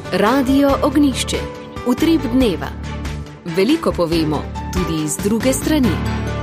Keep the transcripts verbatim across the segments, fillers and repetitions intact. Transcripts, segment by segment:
Radio Ognjišče. Utrip dneva. Veliko povemo, tudi iz druge strani.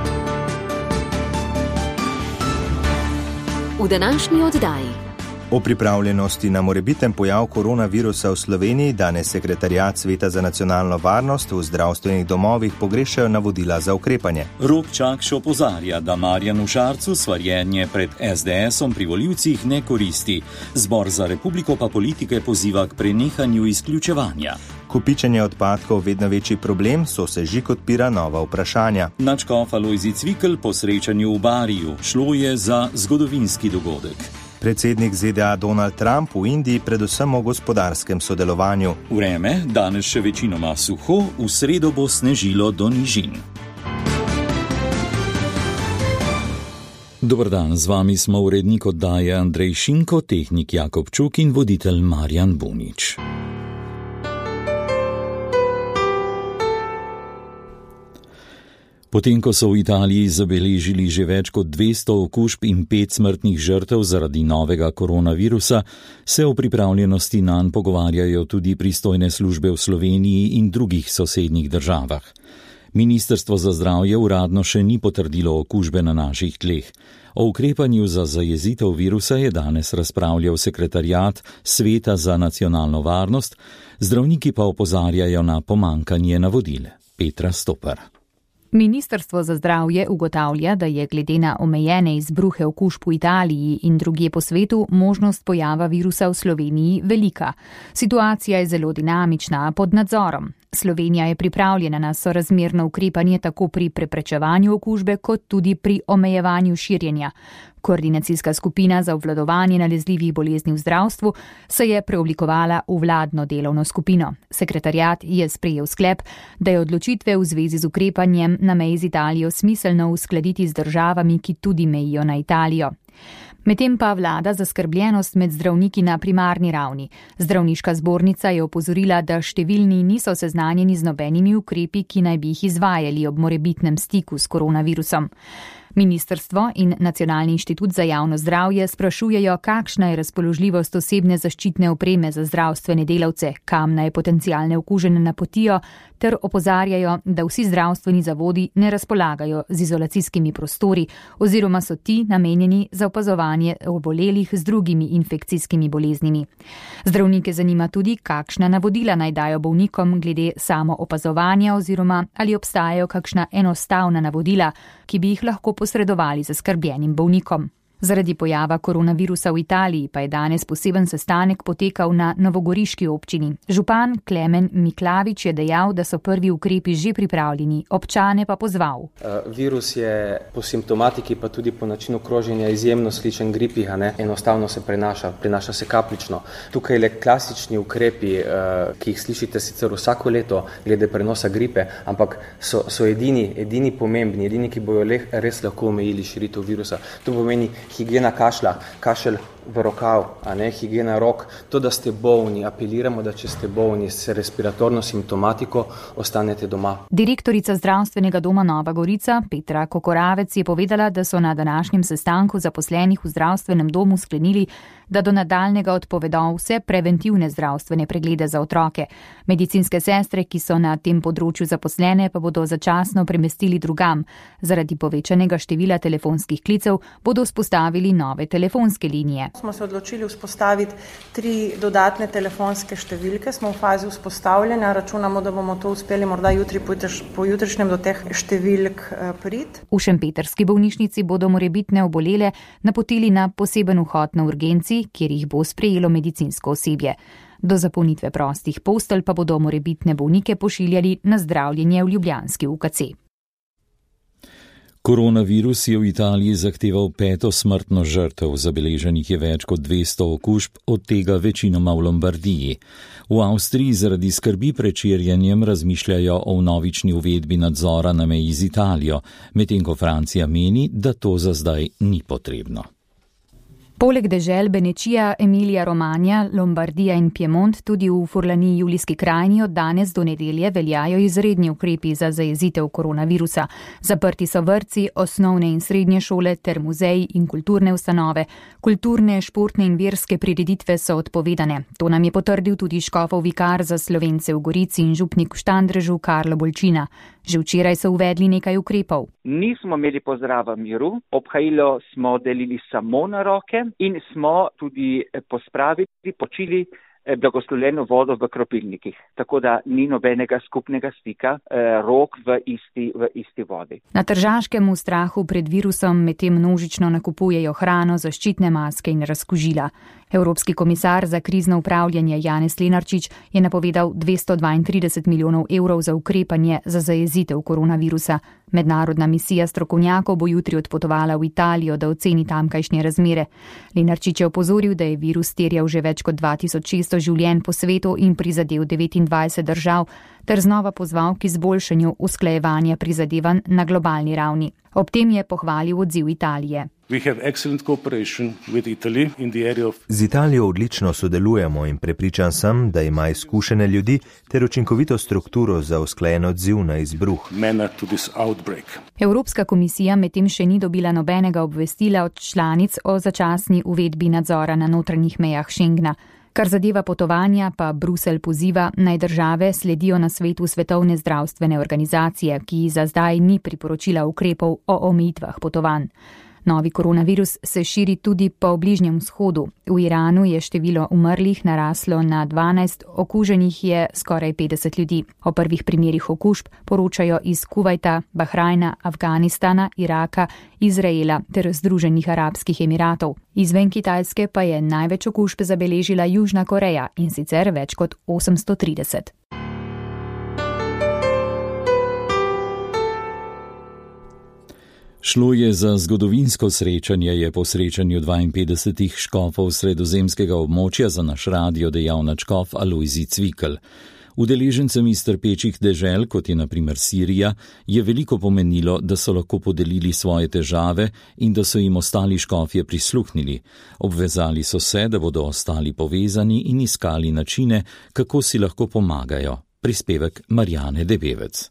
V današnji oddaji. O pripravljenosti na morebiten pojav koronavirusa v Sloveniji danes sekretariat Sveta za nacionalno varnost v zdravstvenih domovih pogrešajo navodila za ukrepanje. Rok Čakš opozarja, da Marjanu Šarcu svarjenje pred es de esom pri volivcih ne koristi. Zbor za republiko pa politike poziva k prenehanju izključevanja. Kopičenje odpadkov vedno večji problem, sosežig odpira nova vprašanja. Nadškof Alojzij Cvikl po srečanju v Bariju. Šlo je za zgodovinski dogodek. Predsednik ze de a Donald Trump v Indiji predvsem o gospodarskem sodelovanju. Vreme, danes še večinoma suho, v sredo bo snežilo do nižin. Dobar dan, z vami smo urednik oddaje Andrej Šinko, tehnik Jakob Čuk in voditelj Marjan Bunič. Potem, ko so v Italiji zabeležili že več kot dvesto okužb in pet smrtnih žrtev zaradi novega koronavirusa, se o pripravljenosti nanj pogovarjajo tudi pristojne službe v Sloveniji in drugih sosednjih državah. Ministrstvo za zdravje uradno še ni potrdilo okužbe na naših tleh. O ukrepanju za zajezitev virusa je danes razpravljal sekretariat Sveta za nacionalno varnost, zdravniki pa opozarjajo na pomanjkanje navodil. Petra Stopar. Ministrstvo za zdravje ugotavlja, da je glede na omejene izbruhe okužb v Italiji in drugje po svetu možnost pojava virusa v Sloveniji velika. Situacija je zelo dinamična, pod nadzorom. Slovenija je pripravljena na sorazmerno ukrepanje tako pri preprečevanju okužbe kot tudi pri omejevanju širjenja. Koordinacijska skupina za obvladovanje nalezljivih bolezni v zdravstvu se je preoblikovala v vladno delovno skupino. Sekretariat je sprejel sklep, da je odločitve v zvezi z ukrepanjem na meji z Italijo smiselno uskladiti z državami, ki tudi mejijo na Italijo. Medtem pa vlada zaskrbljenost med zdravniki na primarni ravni. Zdravniška zbornica je opozorila, da številni niso seznanjeni z nobenimi ukrepi, ki naj bi jih izvajali ob morebitnem stiku s koronavirusom. Ministrstvo in Nacionalni inštitut za javno zdravje sprašujejo, kakšna je razpoložljivost osebne zaščitne opreme za zdravstvene delavce, kam naj potencialne okužene napotijo, ter opozarjajo, da vsi zdravstveni zavodi ne razpolagajo z izolacijskimi prostori oziroma so ti namenjeni za opazovanje obolelih z drugimi infekcijskimi boleznimi. Zdravnike zanima tudi, kakšna navodila naj dajo bolnikom glede samo opazovanja oziroma ali obstajajo kakšna enostavna navodila, ki bi jih lahko posredovali zaskrbljenim bolnikom. Zaradi pojava koronavirusa v Italiji pa je danes poseben sestanek potekal na novogoriški občini. Župan Klemen Miklavič je dejal, da so prvi ukrepi že pripravljeni, občane pa pozval. Virus je po simptomatiki pa tudi po načinu kroženja izjemno sličen gripi, a ne? Enostavno se prenaša, prenaša se kapljično. Tukaj le klasični ukrepi, ki jih slišite sicer vsako leto glede prenosa gripe, ampak so, so edini, edini pomembni, edini, ki bojo le, res lahko omejili širitev virusa. To pomeni higiena kašlja, kašelj v rokav, a ne higiena rok. To, da ste bolni, apeliramo, da če ste bolni s respiratorno simptomatiko, ostanete doma. Direktorica zdravstvenega doma Nova Gorica, Petra Kokoravec, je povedala, da so na današnjem sestanku zaposlenih v zdravstvenem domu sklenili, da do nadaljnega odpovedo vse preventivne zdravstvene preglede za otroke. Medicinske sestre, ki so na tem področju zaposlene, pa bodo začasno premestili drugam. Zaradi povečanega števila telefonskih klicev bodo vzpostavili nove telefonske linije. Smo se odločili vzpostaviti tri dodatne telefonske številke, smo v fazi vzpostavljanja, računamo, da bomo to uspeli morda jutri po jutrišnjem do teh številk priti. V šempetrski bolnišnici bodo morebitne obolele napotili na poseben vhod na urgenci, kjer jih bo sprejelo medicinsko osebje. Do zapolnitve prostih postelj pa bodo morebitne bolnike pošiljali na zdravljenje v ljubljanski U K C. Koronavirus je v Italiji zahteval peto smrtno žrtev, zabeleženih je več kot dvesto okužb, od tega večinoma v Lombardiji. V Avstriji zaradi skrbi pred širjenjem razmišljajo o vnovični uvedbi nadzora na meji z Italijo, medtem ko Francija meni, da to za zdaj ni potrebno. Poleg dežel Benečija, Emilija Romagna, Lombardija in Piemont tudi v Furlaniji Julijski krajini od danes do nedelje veljajo izredni ukrepi za zajezitev koronavirusa. Zaprti so vrtci, osnovne in srednje šole ter muzeji in kulturne ustanove. Kulturne, športne in verske prireditve so odpovedane. To nam je potrdil tudi škofov vikar za Slovence v Gorici in župnik v Štandrežu Karlo Bolčina. Že včeraj so uvedli nekaj ukrepov. Nismo imeli pozdrava miru, obhajilo smo delili samo na roke in smo tudi pospravili, počili blagoslovljeno vodo v kropilnikih. Tako da ni nobenega skupnega stika rok v isti, v isti vodi. Na Tržaškem v strahu pred virusom medtem množično nakupujejo hrano, zaščitne maske in razkužila. Evropski komisar za krizno upravljanje Janez Lenarčič je napovedal dvesto dvaintrideset milijonov evrov za ukrepanje za zajezitev koronavirusa. Mednarodna misija strokovnjakov bo jutri odpotovala v Italijo, da oceni tamkajšnje razmere. Lenarčič je opozoril, da je virus terjal že več kot dva tisoč šeststo življenj po svetu in prizadel devetindvajset držav, ter znova pozval k izboljšanju usklajevanja prizadevanj na globalni ravni. Ob tem je pohvalil odziv Italije. Z Italijo odlično sodelujemo in prepričan sem, da ima izkušene ljudi ter učinkovito strukturo za usklajen odziv na izbruh. Evropska komisija medtem še ni dobila nobenega obvestila od članic o začasni uvedbi nadzora na notranjih mejah Schengna. Kar zadeva potovanja, pa Bruselj poziva, naj države sledijo na svetu Svetovne zdravstvene organizacije, ki za zdaj ni priporočila ukrepov o omejitvah potovanj. Novi koronavirus se širi tudi po Bližnjem vzhodu. V Iranu je število umrlih naraslo na dvanajst, okuženih je skoraj petdeset ljudi. O prvih primerih okužb poročajo iz Kuvajta, Bahrajna, Afganistana, Iraka, Izraela ter Združenih arabskih emiratov. Izven Kitajske pa je največ okužb zabeležila Južna Koreja, in sicer več kot osemsto trideset. Šlo je za zgodovinsko srečanje, je po srečanju dvainpetdesetih škofov sredozemskega območja za naš radio dejal nadškof Alojzij Cvikl. Udeležencem iz trpečih dežel, kot je na primer Sirija, je veliko pomenilo, da so lahko podelili svoje težave in da so jim ostali škofje prisluhnili. Obvezali so se, da bodo ostali povezani in iskali načine, kako si lahko pomagajo. Prispevek Marjane Debevec.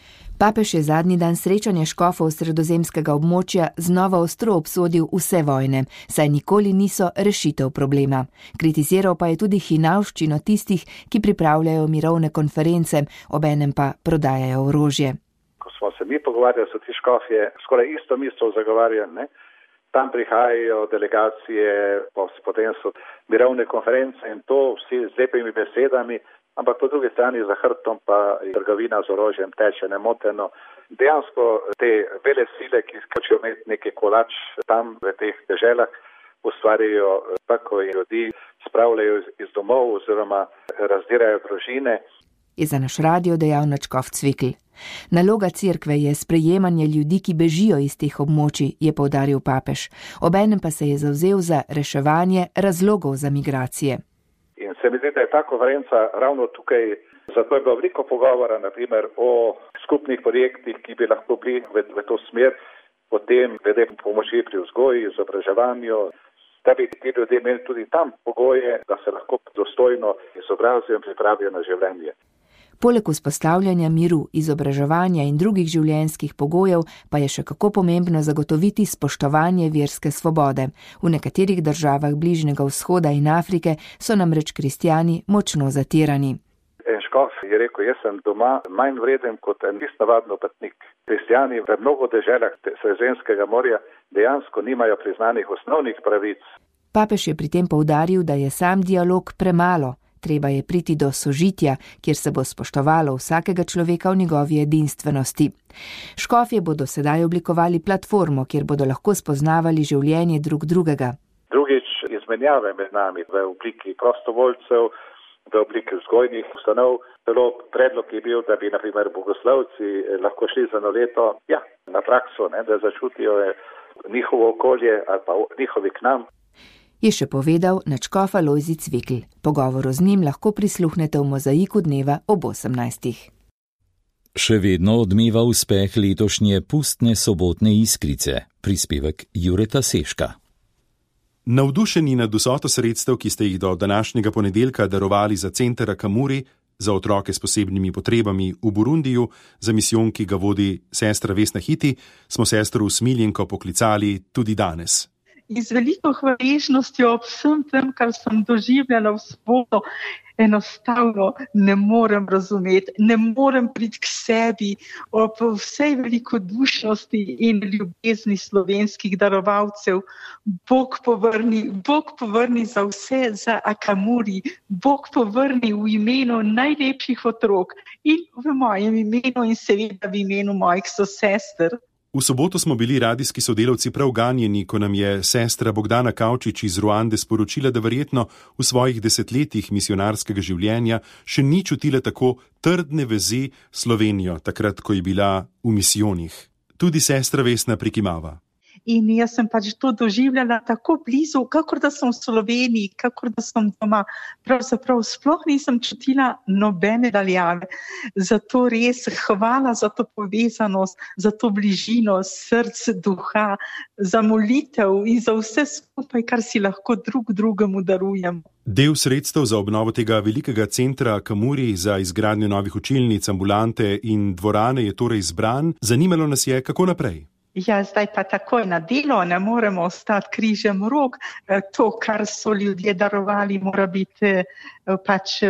Papež je zadnji dan srečanja škofov sredozemskega območja znova ostro obsodil vse vojne, saj nikoli niso rešitev problema. Kritiziral pa je tudi hinavščino tistih, ki pripravljajo mirovne konference, obenem pa prodajajo orožje. Ko smo se mi pogovarjali, so ti škofje skoraj isto misel zagovarjali, ne? Tam prihajajo delegacije, potem so mirovne konference in to vsi z lepimi besedami, ampak po drugi strani za hrbtom pa trgovina z orožjem teče nemoteno. Dejansko te vele sile, ki hočejo imeti neki kolač tam v teh deželah, ustvarjajo tako ljudi, spravljajo iz domov oziroma razdirajo družine. Je za naš radio dejal nadškof Cvikl. Naloga cerkve je sprejemanje ljudi, ki bežijo iz teh območij, je poudaril papež. Obenem pa se je zavzel za reševanje razlogov za migracije. In se mi zdi, da je ta konferenca ravno tukaj, zato je bilo veliko pogovora, naprimer o skupnih projektih, ki bi lahko bili v, v to smer, potem glede pomoči pri vzgoji, izobraževanju, da bi ti ljudje imeli tudi tam pogoje, da se lahko dostojno izobrazijo in pripravijo na življenje. Poleg vzpostavljanja miru, izobraževanja in drugih življenjskih pogojev pa je še kako pomembno zagotoviti spoštovanje verske svobode. V nekaterih državah Bližnjega vzhoda in Afrike so namreč kristjani močno zatirani. En škof je rekel, jaz sem doma manj vreden kot en list navadno potnik. Kristjani v mnogo deželah Sredozemskega morja dejansko nimajo priznanih osnovnih pravic. Papež je pri tem poudaril, da je sam dialog premalo. Treba je priti do sožitja, kjer se bo spoštovalo vsakega človeka v njegovi edinstvenosti. Škofje bodo sedaj oblikovali platformo, kjer bodo lahko spoznavali življenje drug drugega. Drugič, izmenjave med nami v obliki prostovoljcev, v obliki vzgojnih ustanov. Celo predlog je bil, da bi na primer bogoslovci lahko šli za eno leto ja, na prakso, ne, da začutijo njihovo okolje ali pa njihovi k nam. Je še povedal nadškof Alojzij Cvikl. Pogovoru z njim lahko prisluhnete v mozaiku dneva ob osemnajstih. Še vedno odmeva uspeh letošnje pustne sobotne iskrice. Prispevek Jureta Seška. Navdušeni nad vsoto sredstev, ki ste jih do današnjega ponedeljka darovali za center Akamuri, za otroke s posebnimi potrebami v Burundiju, za misijon, ki ga vodi sestra Vesna Hiti, smo sestro Usmiljenko poklicali tudi danes. In z veliko hvaležnostjo ob vsem tem, kar sem doživljala v soboto, enostavno ne morem razumeti, ne morem priti k sebi ob vsej velikodušnosti in ljubezni slovenskih darovalcev. Bog povrni, Bog povrni za vse, za Akamuri, Bog povrni v imenu najlepših otrok in v mojem imenu in seveda v imenu mojih sosester. V soboto smo bili radijski sodelavci prav ganjeni, ko nam je sestra Bogdana Kavčič iz Ruande sporočila, da verjetno v svojih desetletjih misionarskega življenja še ni čutila tako trdne vezi s Slovenijo, takrat, ko je bila v misijonih. Tudi sestra Vesna prikimava. In jaz sem pač to doživljala tako blizu, kakor da sem v Sloveniji, kakor da sem doma. Pravzaprav sploh nisem čutila nobene daljave. Zato res hvala za to povezanost, za to bližino src, duha, za molitev in za vse skupaj, kar si lahko drug drugemu darujemo. Del sredstev za obnovo tega velikega centra Akamuri za izgradnjo novih učilnic, ambulante in dvorane je torej izbran. Zanimalo nas je, kako naprej. Ja, zdaj pa takoj na delo, ne moremo ostati križem rok. To, kar so ljudje darovali, mora biti pač,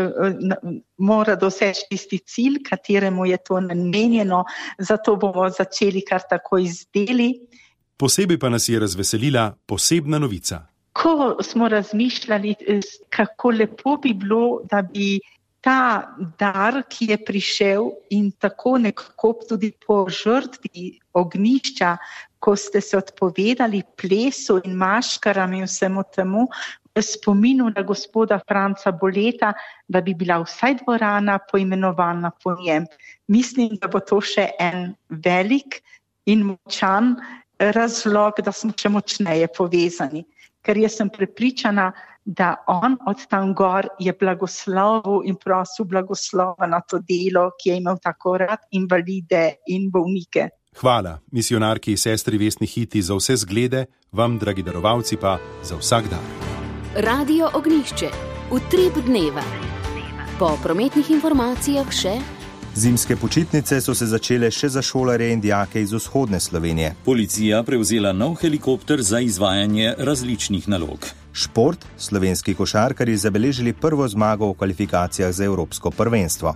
mora doseči tisti cilj, kateremu je to namenjeno. Zato bomo začeli kar takoj z deli. Posebej pa nas je razveselila posebna novica. Ko smo razmišljali, kako lepo bi bilo, da bi ta dar, ki je prišel in tako nekako tudi po žrtvi ognišča, ko ste se odpovedali plesu in maškaram in vsemu temu, v spominu na gospoda Franca Boleta, da bi bila vsaj dvorana poimenovana po njem. Mislim, da bo to še en velik in močan razlog, da smo še močneje povezani. Ker jaz sem prepričana, da on od tam gor je blagoslovil in prosil blagoslova na to delo, ki je imel tako rad invalide in bolnike. Hvala misionarki sestri Vesni Hiti za vse zglede, vam, dragi darovalci, pa za vsak dan. Radio Ognjišče, utrip dneva. Po prometnih informacijah še... Zimske počitnice so se začele še za šolarje in dijake iz vzhodne Slovenije. Policija prevzela nov helikopter za izvajanje različnih nalog. Šport, slovenski košarkarji zabeležili prvo zmago v kvalifikacijah za evropsko prvenstvo.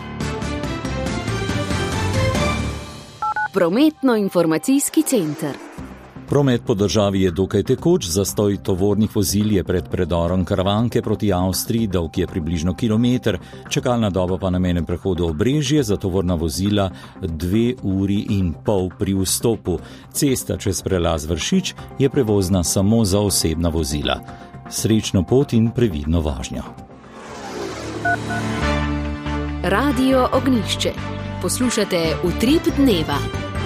Prometno-informacijski center. Promet po državi je dokaj tekoč, zastoj tovornih vozil je pred predorom Karavanke proti Avstriji, dolg je približno kilometer, čakalna doba pa na mejnem prehodu Obrežje za tovorna vozila dve uri in pol pri vstopu. Cesta čez prelaz Vršič je prevozna samo za osebna vozila. Srečno pot in previdno vožnjo. Radio Ognjišče. Poslušate Utrip dneva.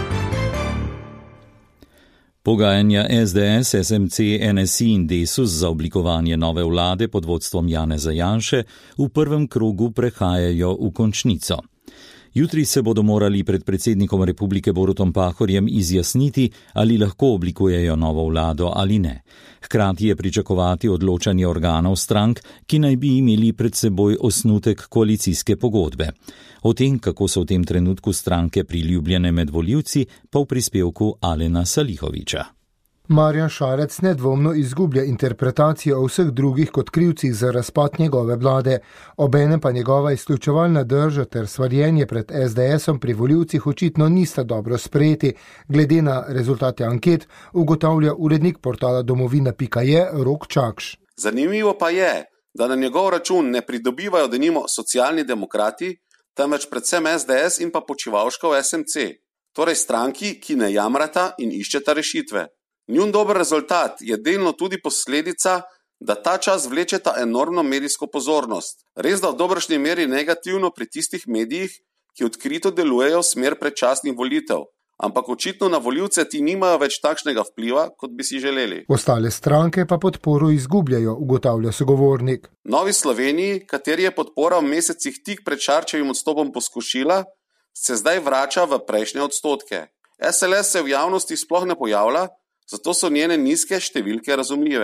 Pogajanja es de es, es em ce, en es i in Desus za oblikovanje nove vlade pod vodstvom Janeza Janše v prvem krogu prehajajo v končnico. Jutri se bodo morali pred predsednikom republike Borutom Pahorjem izjasniti, ali lahko oblikujejo novo vlado ali ne. Hkrati je pričakovati odločanje organov strank, ki naj bi imeli pred seboj osnutek koalicijske pogodbe. O tem, kako so v tem trenutku stranke priljubljene med volivci, pa v prispevku Alena Salihoviča. Marjan Šarec nedvomno izgublja interpretacijo o vseh drugih kot krivcih za razpad njegove vlade, obenem pa njegova izključevalna drža ter svarjenje pred es de esom pri volivcih očitno nista dobro sprejeti, glede na rezultate anket, ugotavlja urednik portala domovina pika je Rok Čakš. Zanimivo pa je, da na njegov račun ne pridobivajo denimo socialni demokrati, temveč predvsem es de es in pa Počivalškov es em ce, torej stranki, ki ne jamrata in iščeta rešitve. Njun dober rezultat je delno tudi posledica, da ta čas vlečeta enormno medijsko pozornost. Res da v dobršni meri negativno pri tistih medijih, ki odkrito delujejo v smer predčasnih volitev, ampak očitno na volivce ti nimajo več takšnega vpliva, kot bi si želeli. Ostale stranke pa podporo izgubljajo, ugotavlja sogovornik. Novi Sloveniji, kateri je podpora v mesecih tik pred Šarčevim odstopom poskušila, se zdaj vrača v prejšnje odstotke. es el es se v javnosti sploh ne pojavlja, zato so njene nizke številke razumljive.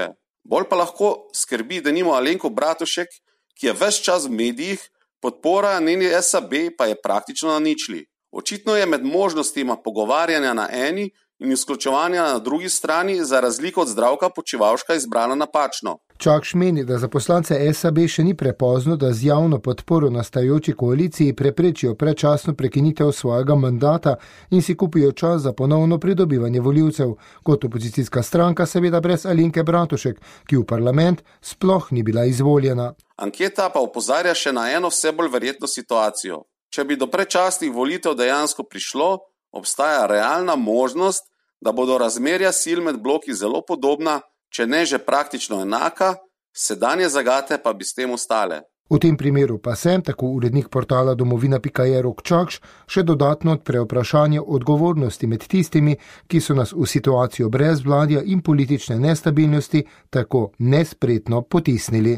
Bolj pa lahko skrbi denimo Alenko Bratušek, ki je ves čas v medijih, podpora njeni S A B pa je praktično na ničli. Očitno je med možnostima pogovarjanja na eni in izključevanja na drugi strani za razliko od Zdravka Počivalška izbrana napačno. Čakš meni, da za poslance S A B še ni prepozno, da z javno podporo nastajajoči koaliciji preprečijo predčasno prekinitev svojega mandata in si kupijo čas za ponovno pridobivanje volivcev, kot opozicijska stranka seveda brez Alenke Bratušek, ki v parlament sploh ni bila izvoljena. Anketa pa opozarja še na eno vse bolj verjetno situacijo. Če bi do predčasnih volitev dejansko prišlo, obstaja realna možnost, da bodo razmerja sil med bloki zelo podobna, če ne že praktično enaka, sedanje zagate pa bi s tem ostale. V tem primeru pa sem, tako urednik portala domovina pika je Rok Čakš, še dodatno odpre vprašanje odgovornosti med tistimi, ki so nas v situacijo brezvladja in politične nestabilnosti tako nespretno potisnili.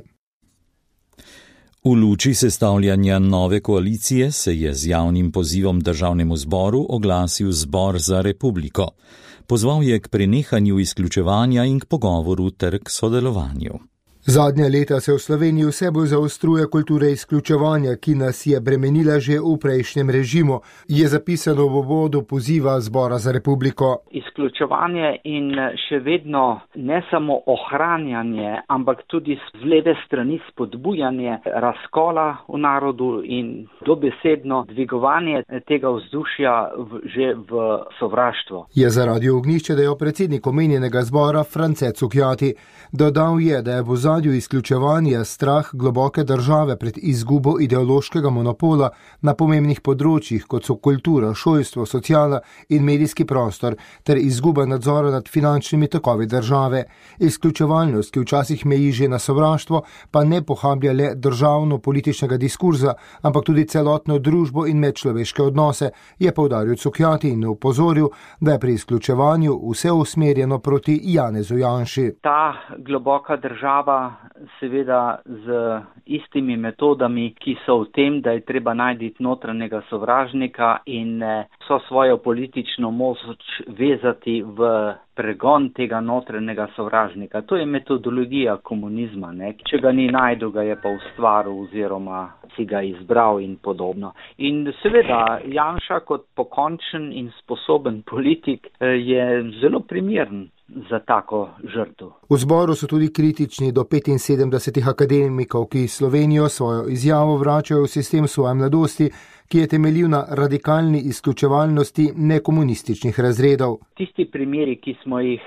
V luči sestavljanja nove koalicije se je z javnim pozivom državnemu zboru oglasil Zbor za republiko. Pozval je k prenehanju izključevanja in k pogovoru ter k sodelovanju. Zadnja leta se v Sloveniji vse bolj zaostruje kultura izključevanja, ki nas je bremenila že v prejšnjem režimu, je zapisano v uvodu poziva Zbora za republiko. Izključevanje in še vedno ne samo ohranjanje, ampak tudi z leve strani spodbujanje razkola v narodu in dobesedno dvigovanje tega vzdušja v, že v sovraštvo. Je za Radio Ognjišče dejal predsednik omenjenega zbora France Cukjati. Dodal je, da je v ozadju izključevanja strah globoke države pred izgubo ideološkega monopola na pomembnih področjih, kot so kultura, šolstvo, sociala in medijski prostor, ter izguba nadzora nad finančnimi tokovi države. Izključevalnost, ki včasih meji že na sovraštvo, pa ne pohablja le državno-političnega diskurza, ampak tudi celotno družbo in medčloveške odnose, je poudaril Cukjati in opozoril, da je pri izključevanju vse usmerjeno proti Janezu Janši. Ta globoka država seveda z istimi metodami, ki so v tem, da je treba najti notranjega sovražnika in vso svojo politično moč vezati v pregon tega notranjega sovražnika. To je metodologija komunizma, ne? Če ga ni najdu, ga je pa ustvaril oziroma si ga izbral in podobno. In seveda Janša kot pokončen in sposoben politik je zelo primeren za tako žrtev. V zboru so tudi kritični do petinsedemdesetih akademikov, ki Slovenijo svojo izjavo vračajo v sistem svoje mladosti, ki je temeljil na radikalni izključevalnosti nekomunističnih razredov. Tisti primeri, ki smo jih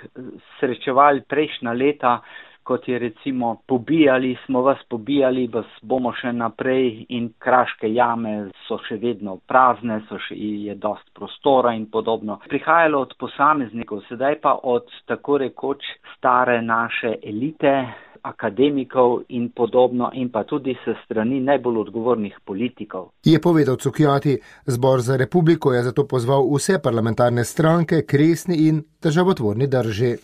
srečevali prejšnja leta, kot je recimo pobijali, smo vas pobijali, vas bomo še naprej in kraške jame so še vedno prazne, so še, je dost prostora in podobno. Prihajalo od posameznikov, sedaj pa od tako rekoč stare naše elite, akademikov in podobno in pa tudi se strani najbolj odgovornih politikov. Je povedal Cukjati, Zbor za republiko je zato pozval vse parlamentarne stranke k resni in državotvorni drži.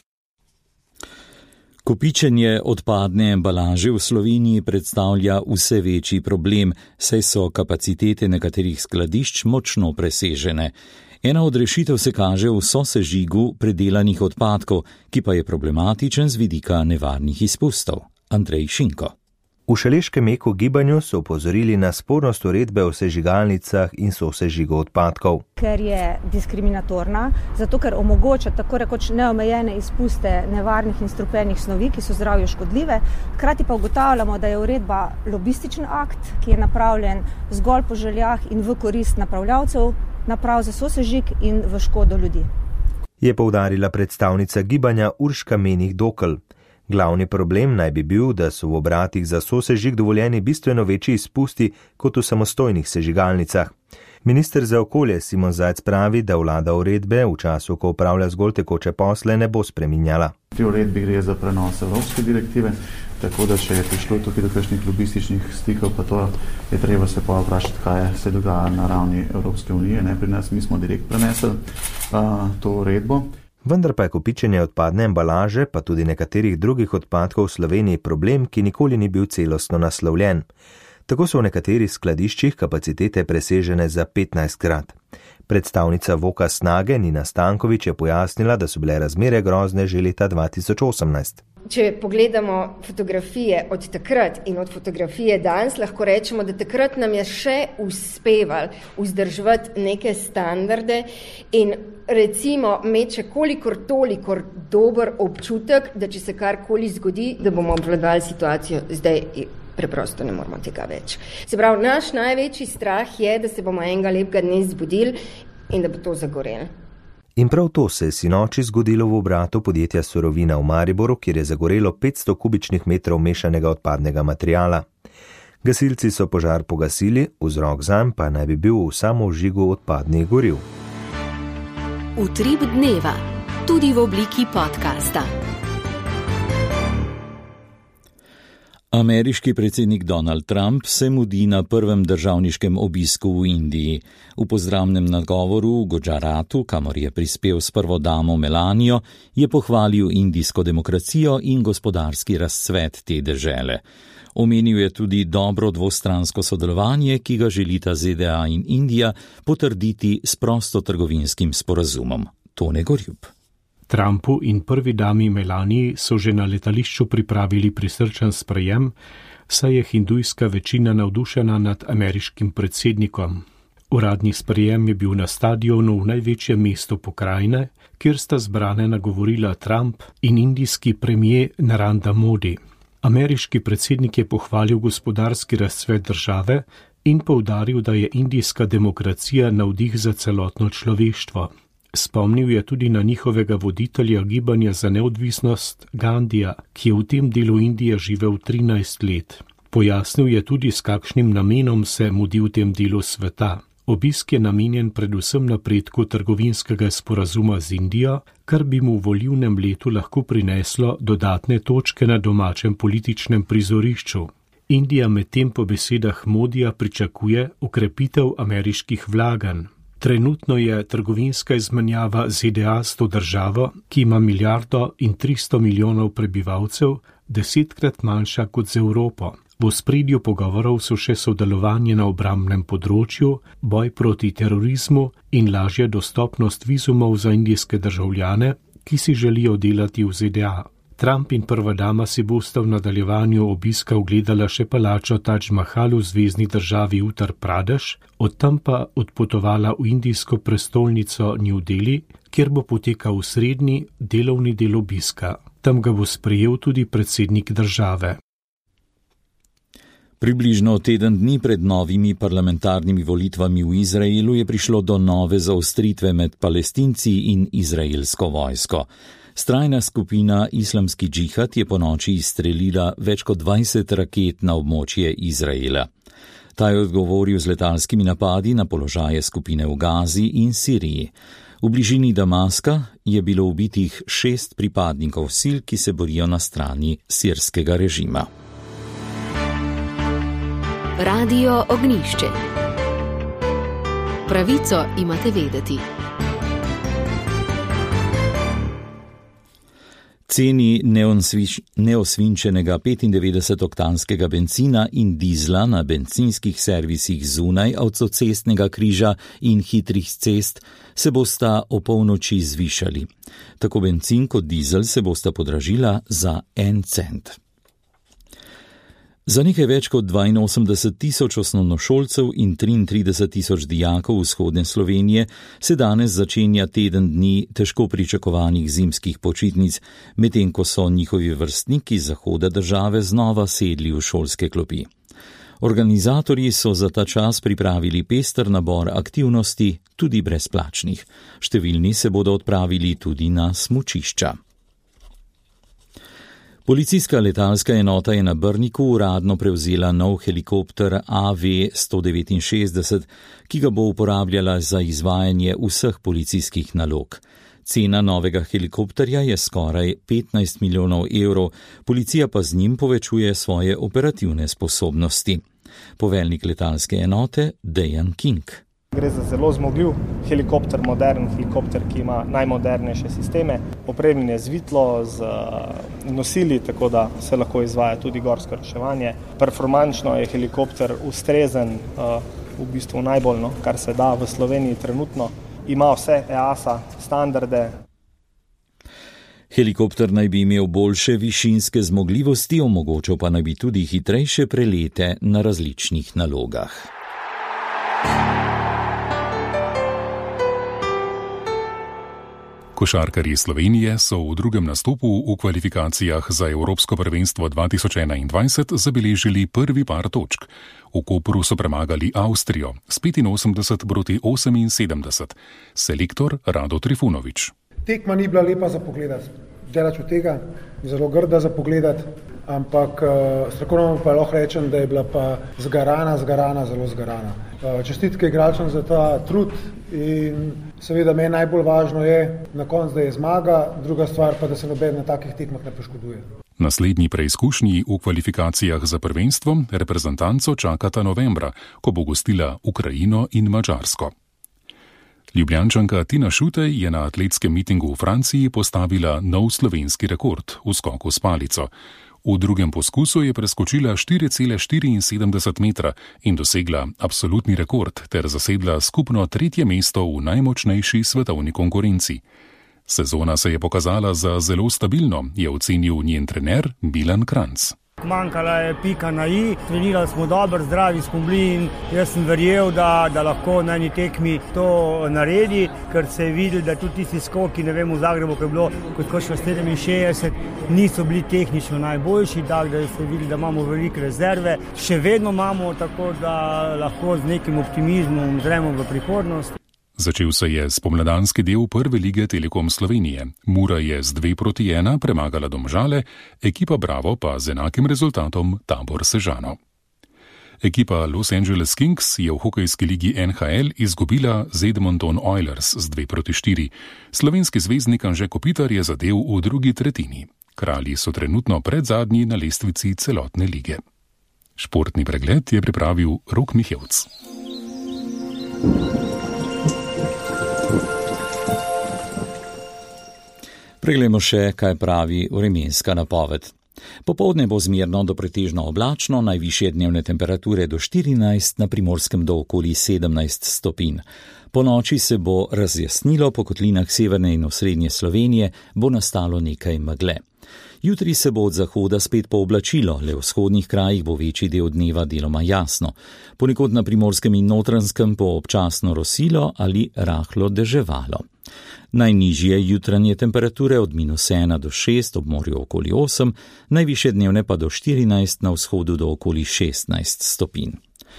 Kopičenje odpadne embalaže v Sloveniji predstavlja vse večji problem, saj so kapacitete nekaterih skladišč močno presežene. Ena od rešitev se kaže v sosežigu predelanih odpadkov, ki pa je problematičen z vidika nevarnih izpustov. Andrej Šinko. V Šaleškem eko gibanju so opozorili na spornost uredbe o sežigalnicah in sosežigu odpadkov. Ker je diskriminatorna, zato ker omogoča tako rekoč neomejene izpuste nevarnih in strupenih snovi, ki so zdravju škodljive. Hkrati pa ugotavljamo, da je uredba lobističen akt, ki je napravljen zgolj po željah in v korist napravljavcev, naprav za sosežig in v škodo ljudi. Je poudarila predstavnica gibanja Urška Menih-Dokl. Glavni problem naj bi bil, da so v obratih za sosežig dovoljeni bistveno večji izpusti kot v samostojnih sežigalnicah. Minister za okolje Simon Zajc pravi, da vlada uredbe v času, ko upravlja zgolj tekoče posle, ne bo spreminjala. Pri uredbi gre za prenos evropske direktive, tako da če je prišlo tukaj do kakšnih lobističnih stikov, pa to je treba se pa vprašati, kaj se dogaja na ravni Evropske unije. Ne, pri nas mi smo direkt prenesli uh, to uredbo. Vendar pa je kopičenje odpadne embalaže, pa tudi nekaterih drugih odpadkov v Sloveniji problem, ki nikoli ni bil celostno naslovljen. Tako so v nekaterih skladiščih kapacitete presežene za petnajstkrat. Predstavnica Voka Snage Nina Stanković je pojasnila, da so bile razmere grozne že leta dva tisoč osemnajst. Če pogledamo fotografije od takrat in od fotografije danes, lahko rečemo, da takrat nam je še uspevalo vzdrževati neke standarde in recimo imeti še kolikor tolikor dober občutek, da če se karkoli zgodi, da bomo obvladali situacijo. Zdaj preprosto ne moramo tega več. Se pravi, naš največji strah je, da se bomo enega lepega dne zbudili in da bo to zagorelo. In prav to se je sinoči zgodilo v obratu podjetja Surovina v Mariboru, kjer je zagorelo petsto kubičnih metrov mešanega odpadnega materiala. Gasilci so požar pogasili, vzrok zanj pa naj bi bil v samovžigu odpadnih goriv. Utrip dneva, tudi v obliki podcasta. Ameriški predsednik Donald Trump se mudi na prvem državniškem obisku v Indiji. V pozdravnem nagovoru v Gujaratu, kamor je prispel s prvo damo Melanijo, je pohvalil indijsko demokracijo in gospodarski razcvet te dežele. Omenil je tudi dobro dvostransko sodelovanje, ki ga želita Z D A in Indija potrditi s prostotrgovinskim sporazumom. Tone Gorjup. Trumpu in prvi dami Melaniji so že na letališču pripravili prisrčen sprejem, saj je hindujska večina navdušena nad ameriškim predsednikom. Uradni sprejem je bil na stadionu v največjem mestu pokrajine, kjer sta zbrane nagovorila Trump in indijski premijer Narendra Modi. Ameriški predsednik je pohvalil gospodarski razcvet države in poudaril, da je indijska demokracija navdih za celotno človeštvo. Spomnil je tudi na njihovega voditelja gibanja za neodvisnost Gandija, ki je v tem delu Indije živel trinajst let. Pojasnil je tudi, s kakšnim namenom se mudi v tem delu sveta. Obisk je namenjen predvsem napredku trgovinskega sporazuma z Indijo, kar bi mu v volilnem letu lahko prineslo dodatne točke na domačem političnem prizorišču. Indija medtem po besedah Modija pričakuje okrepitev ameriških vlaganj. Trenutno je trgovinska izmenjava Z D A s to državo, ki ima milijardo in tristo milijonov prebivalcev, desetkrat manjša kot z Evropo. V ospredju pogovorov so še sodelovanje na obrambnem področju, boj proti terorizmu in lažja dostopnost vizumov za indijske državljane, ki si želijo delati v Z D A. Trump in prva dama si bosta v nadaljevanju obiska ogledala še palačo Taj Mahal v zvezni državi Uttar Pradesh, od tam pa odpotovala v indijsko prestolnico New Delhi, kjer bo potekal srednji delovni del obiska. Tam ga bo sprejel tudi predsednik države. Približno teden dni pred novimi parlamentarnimi volitvami v Izraelu je prišlo do nove zaostritve med Palestinci in izraelsko vojsko. Strajna skupina Islamski džihad je ponoči izstrelila več kot dvajset raket na območje Izraela. Ta je odgovoril z letalskimi napadi na položaje skupine v Gazi in Siriji. V bližini Damaska je bilo ubitih šest pripadnikov sil, ki se borijo na strani sirskega režima. Radio Ognjišče. Pravico imate vedeti. Ceni neosvinčenega petindevetdesetoktanskega bencina in dizla na bencinskih servisih zunaj avtocestnega križa in hitrih cest se bosta o polnoči zvišali. Tako bencin kot dizel se bosta podražila za en cent. Za nekaj več kot dvainosemdeset tisoč osnovnošolcev in triintrideset tisoč dijakov vzhodne Slovenije se danes začenja teden dni težko pričakovanih zimskih počitnic, medtem ko so njihovi vrstniki z zahoda države znova sedli v šolske klopi. Organizatorji so za ta čas pripravili pester nabor aktivnosti, tudi brezplačnih. Številni se bodo odpravili tudi na smučišča. Policijska letalska enota je na Brniku uradno prevzela nov helikopter A V sto devetinšestdeset, ki ga bo uporabljala za izvajanje vseh policijskih nalog. Cena novega helikopterja je skoraj petnajst milijonov evrov, policija pa z njim povečuje svoje operativne sposobnosti. Poveljnik letalske enote Dejan King. Gre za zelo zmogljiv helikopter, modern helikopter, ki ima najmodernejše sisteme. Opremljen je z vitlo, z nosili, tako da se lahko izvaja tudi gorsko reševanje. Performančno je helikopter ustrezen v bistvu najbolj, no, kar se da v Sloveniji trenutno. Ima vse E A S A standarde. Helikopter naj bi imel boljše višinske zmogljivosti, omogočal pa naj bi tudi hitrejše prelete na različnih nalogah. Košarkarji Slovenije so v drugem nastopu v kvalifikacijah za Evropsko prvenstvo dva tisoč enaindvajset zabeležili prvi par točk. V Kopru so premagali Avstrijo s petinosemdeset proti oseminsedemdeset. Selektor Rado Trifunović. Tekma ni bila lepa za pogledati, daleč od tega, zelo grda za pogledati, ampak strokovno pa lahko rečem, da je bila pa zgarana, zgarana, zelo zgarana. Čestitke igralcem za ta trud in seveda meni najbolj važno je na koncu, da je zmaga, druga stvar pa, da se noben na takih tekmah ne poškoduje. Naslednji preizkušnji v kvalifikacijah za prvenstvo reprezentanco čakata novembra, ko bo gostila Ukrajino in Madžarsko. Ljubljančanka Tina Šutej je na atletskem mitingu v Franciji postavila nov slovenski rekord v skoku s palico. V drugem poskusu je preskočila štiri cele štiriinsedemdeset metra in dosegla absolutni rekord ter zasedla skupno tretje mesto v najmočnejši svetovni konkurenci. Sezona se je pokazala za zelo stabilno, je ocenil njen trener Milan Kranjc. Manjkala je pika na i, trenirali smo dobro, zdravi smo bili in jaz sem verjel, da, da lahko na eni tekmi to naredi, ker se je videl, da tudi tisti skoki, ne vem, v Zagrebu, ko je bilo kot košva sedeminšestdeset, niso bili tehnično najboljši, tako da se je videl, da imamo velike rezerve. Še vedno imamo, tako da lahko z nekim optimizmom zremo v prihodnost. Začel se je spomladanski del prve lige Telekom Slovenije. Mura je z dve proti ena premagala Domžale, ekipa Bravo pa z enakim rezultatom Tabor Sežano. Ekipa Los Angeles Kings je v hokejski ligi N H L izgubila z Edmonton Oilers z dve proti štiri. Slovenski zvezdnik Anže Kopitar je zadel v drugi tretjini. Kralji so trenutno predzadnji na lestvici celotne lige. Športni pregled je pripravil Rok Mihevc. Preglejmo še, kaj pravi vremenska napoved. Popoldne bo zmerno do pretežno oblačno, najvišje dnevne temperature do štirinajst, na Primorskem do okoli sedemnajst stopinj. Po noči se bo razjasnilo, po kotlinah severne in osrednje Slovenije bo nastalo nekaj megle. Jutri se bo od zahoda spet pooblačilo, le v vzhodnih krajih bo večji del dneva deloma jasno. Ponekod na Primorskem in Notranjskem bo občasno rosilo ali rahlo deževalo. Najnižje jutranje temperature od minus ena do šest, ob morju okoli osem, najvišje dnevne pa do štirinajst, na vzhodu do okoli šestnajst stopinj.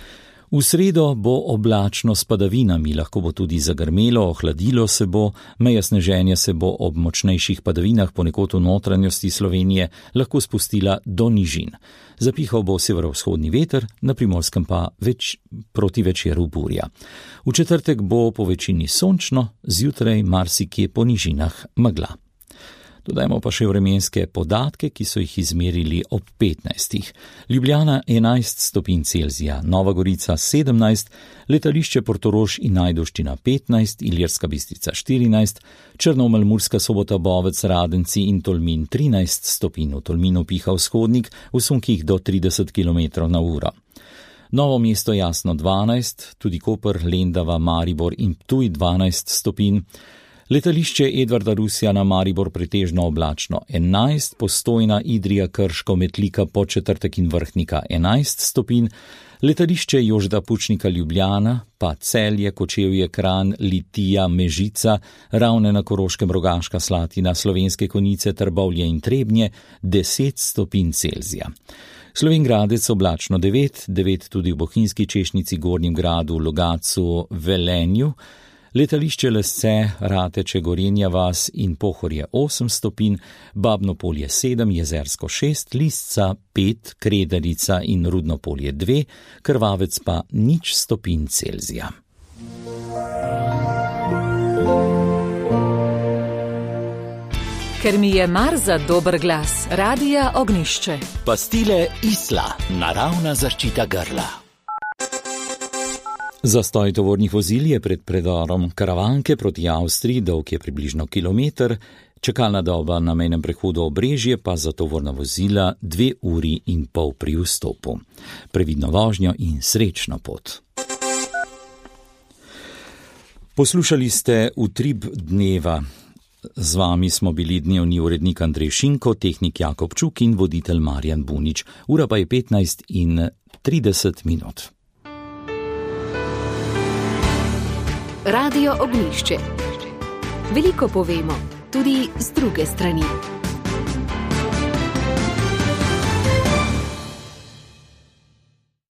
V sredo bo oblačno s padavinami, lahko bo tudi zagrmelo, ohladilo se bo, meja sneženja se bo ob močnejših padavinah ponekod v notranjosti Slovenije lahko spustila do nižin. Zapihal bo severovzhodni veter, na Primorskem pa več proti večeru burja. V četrtek bo po večini sončno, zjutraj marsikje po nižinah megla. Dodajmo pa še vremenske podatke, ki so jih izmerili ob petnajstih. Ljubljana enajst stopinj Celzija, Nova Gorica sedemnajst, letališče Portorož in Ajdovščina petnajst, Ilirska Bistrica štirinajst, Črnomelj, Murska Sobota, Bovec, Radenci in Tolmin trinajst stopinj, v Tolminu piha vzhodnik, v sunkih do trideset kilometrov na uro. Novo mesto Jasno dvanajst, tudi Koper, Lendava, Maribor in Ptuj dvanajst stopinj, letališče Edvarda Rusjana Maribor pretežno oblačno enajst, Postojna, Idrija, Krško, Metlika, Podčetrtek in Vrhnika enajst stopinj, letališče Jožeta Pučnika Ljubljana, pa Celje, Kočevje, Kranj, Litija, Mežica, Ravne na Koroškem, Rogaška Slatina, Slovenske Konjice, Trbovlje in Trebnje deset stopinj Celzija. Slovenj Gradec oblačno devet, devet tudi v Bohinjski Češnjici, Gornjem Gradu, Logatcu, Velenju, letališče Lesce, Rateče, Gorenja vas in Pohorje osem stopinj, Babno Polje sedem, Jezersko šest, Lisca pet, Krederica in Rudno Polje dve, Krvavec pa nič stopinj Celzija. Ker mi je mar za dober glas, Radija Ognjišče. Pastile Isla, naravna zaščita grla. Zastoj tovornih vozil je pred predorom Karavanke proti Avstriji, dolg je približno kilometer, čakalna doba na mejnem prehodu Obrežje pa za tovorna vozila dve uri in pol pri vstopu. Previdno vožnjo in srečno pot. Poslušali ste Utrip dneva. Z vami smo bili dnevni urednik Andrej Šinko, tehnik Jakob Čuk in voditelj Marjan Bunič. Ura pa je petnajst in trideset minut. Radio Ognjišče. Veliko povemo, tudi z druge strani.